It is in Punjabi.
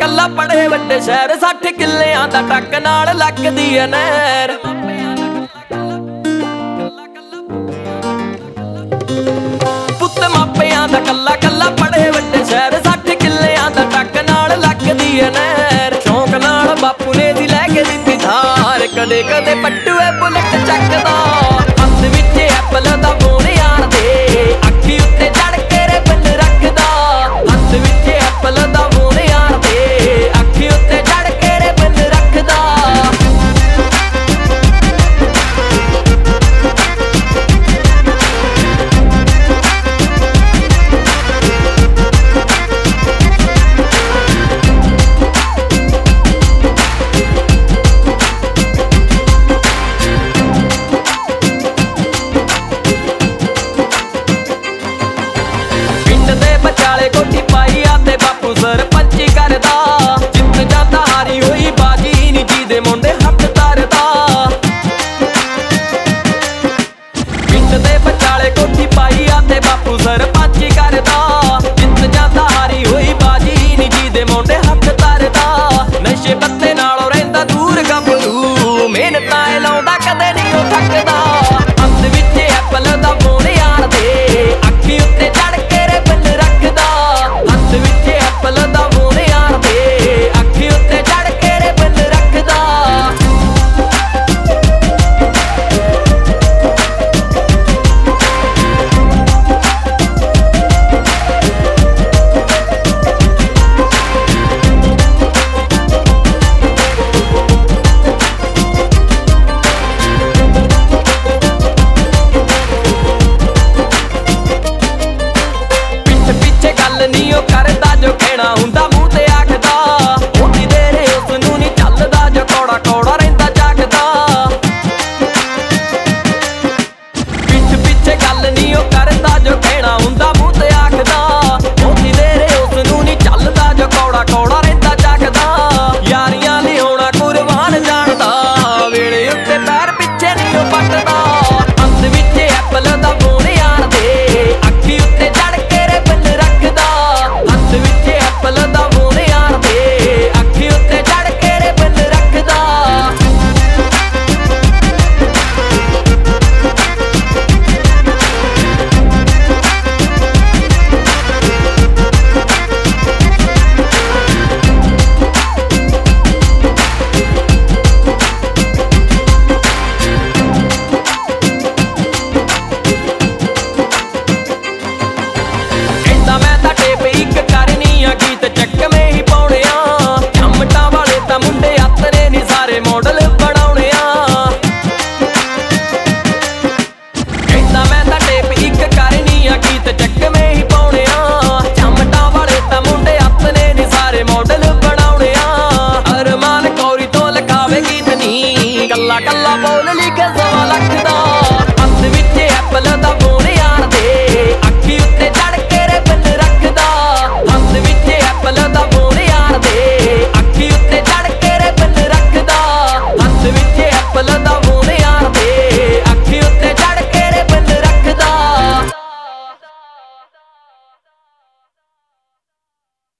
ਕੱਲਾ ਪੜੇ ਵੱਡੇ ਸ਼ਹਿਰ 60 ਕਿੱਲਿਆਂ ਦਾ ਟੱਕ ਨਾਲ ਲੱਗਦੀ ਐ ਨਹਿਰ। ਪੁੱਤ ਮਾਪਿਆਂ ਦਾ ਕੱਲਾ ਕੱਲਾ ਪੜੇ ਵੱਡੇ ਸ਼ਹਿਰ 60 ਕਿੱਲਿਆਂ ਦਾ ਟੱਕ ਨਾਲ ਲੱਗਦੀ ਐ ਨਹਿਰ। ਸ਼ੌਂਕ ਨਾਲ ਬਾਪੂ ਨੇ ਦੀ ਲੈ ਕੇ ਦਿੱਤੀ ਧਾਰ, ਕਦੇ ਕਦੇ ਪੱਟੂਏ ਬੁਲਟ ਚੱਕਦਾ। ਹੱਥ ਵਿੱਚ ਐਪਲ ਦਾ ਫੋਨ ਯਾਰ ਦੇ, ਅੱਖੀ ਉੱਤੇ ਚੜ ਕੇ ਰਿਬਨ ਰੱਖਦਾ। ਹੱਥ ਵਿੱਚ ਐਪਲ ਦਾ ਫੋਨ ਯਾਰ ਦੇ, ਅੱਖੀ ਉੱਤੇ ਚੜ ਕੇ ਰਿਬਨ ਰੱਖਦਾ। ਵਿਚਾਲੇ ਕੋਠੀ ਪਾਈ ਆ ਤੇ ਬਾਪੂ ਸਰਪੰਚੀ ਕਰਦਾ। ਜਿੱਤ ਜਾਂਦਾ ਹਾਰੀ ਹੋਈ ਬਾਜੀ ਨੀ ਜਿਹਦੇ ਮੁੰਡੇ ਹੱਥ ਧਰਦਾ। ਪਿੰਡ ਦੇ ਵਿਚਾਲੇ ਕੋਠੀ ਪਾਈ ਆ ਤੇ ਬਾਪੂ ਸਰਪੰਚੀ ਕਰਦਾ। ਜਿੱਤ ਜਾਂਦਾ ਹਾਰੀ ਹੋਈ ਬਾਜੀ ਨੀ ਜਿਹਦੇ ਮੁੰਡੇ ਹੱਥ ਧਰਦਾ। ਨਸ਼ੇ ਪੱਤੇ ਨਾਲੋਂ ਰਹਿੰਦਾ ਦੂਰ ਗੱਭਰੂ, ਮਿਹਨਤਾਂ ਏ ਲਾਉਂਦਾ ਕਦੇ ਨੀ ਉਹ ਥੱਕਦਾ। ਹੱਥ ਵਿੱਚ ਐਪਲ ਦਾ ਫੋਨ ਯਾਰ ਦੇ, ਅੱਖੀ ਉੱਤੇ ਚੜ ਕੇ ਰਿਬਨ ਰੱਖਦਾ। ਹੱਥ ਵਿੱਚ ਐਪਲ ਦਾ ਫੋਨ ਯਾਰ ਦੇ, ਅੱਖੀ ਉੱਤੇ ਚੜ ਕੇ ਰਿਬਨ ਰੱਖਦਾ। ਨੀ ਉਹ ਕਰਦਾ ਜੋ ਕਹਿਣਾ ਹੁੰਦਾ ਮੂੰਹ ਤੇ ਆਖਦਾ। ਉਹਦੀ ਦੇਰੇ ਉਸ ਨੂੰ ਨੀ ਚੱਲਦਾ ਜੋ ਕੌੜਾ ਕੌੜਾ ਰਹਿੰਦਾ ਜਾਗਦਾ। ਪਿੱਛ ਪਿੱਛੇ ਗੱਲ ਨੀ ਉਹ ਕਰਦਾ ਜੋ ਕਹਿਣਾ ਹੁੰਦਾ ਮੂੰਹ ਤੇ ਆਖਦਾ। ਉਹਦੀ ਦੇਰੇ ਉਸ ਨੂੰ ਨੀ ਚੱਲਦਾ ਜੋ ਕੌੜਾ ਕੌੜਾ ਰਹਿੰਦਾ ਜਾਗਦਾ। ਯਾਰੀਆਂ ਲਿਆਉਣਾ ਕੁਰਬਾਨ ਜਾਣਦਾ, ਵੇਲੇ ਉੱਤੇ ਪੈਰ ਪਿੱਛੇ ਨੀ ਉਹ ਪੱਟਦਾ। ਹੱਥ ਵਿੱਚ ਐਪਲ ਦਾ ਫੋਨ ਯਾਰ ਦੇ, ਅੱਖੀ ਉੱਤੇ ਚੜ ਕੇ ਰਿਬਨ ਰੱਖਦਾ। ਹੱਥ ਵਿੱਚ ਐਪਲ ਦਾ ਫੋਨ ਯਾਰ ਦੇ, ਅੱਖੀ ਉੱਤੇ ਚੜ ਕੇ ਰਿਬਨ ਰੱਖਦਾ। ਕਹਿੰਦਾ ਮੈਂ ਤਾਂ ਟੇਪ ਇੱਕ ਕਰਨੀ ਆ, ਗੀਤ ਚੱਕਵੇਂ ਹੀ ਪਾਉਣੇ ਆ। ਚਮਟਾਂ ਵਾਲੇ ਤਾਂ ਮੁੰਡੇ ਆਤਰੇ ਨੀ ਸਾਰੇ ਮਾਡਲ ਬਣਾਉਣੇ ਆ। ਕਹਿੰਦਾ ਮੈਂ ਤਾਂ ਟੇਪ ਇੱਕ ਕਰਨੀ ਆ, ਗੀਤ ਚੱਕਵੇਂ ਹੀ ਪਾਉਣੇ ਆ। ਚਮਟਾਂ ਵਾਲੇ ਤਾਂ ਮੁੰਡੇ ਆਤਰੇ ਨੀ ਸਾਰੇ ਮਾਡਲ ਬਣਾਉਣੇ ਆ। ਅਰਮਾਨ ਕੌਰੀ ਤੋਂ ਲਿਖਾਵੇ ਗੀਤ ਨੀ, ਕੱਲਾ ਕੱਲਾ ਬੋਲ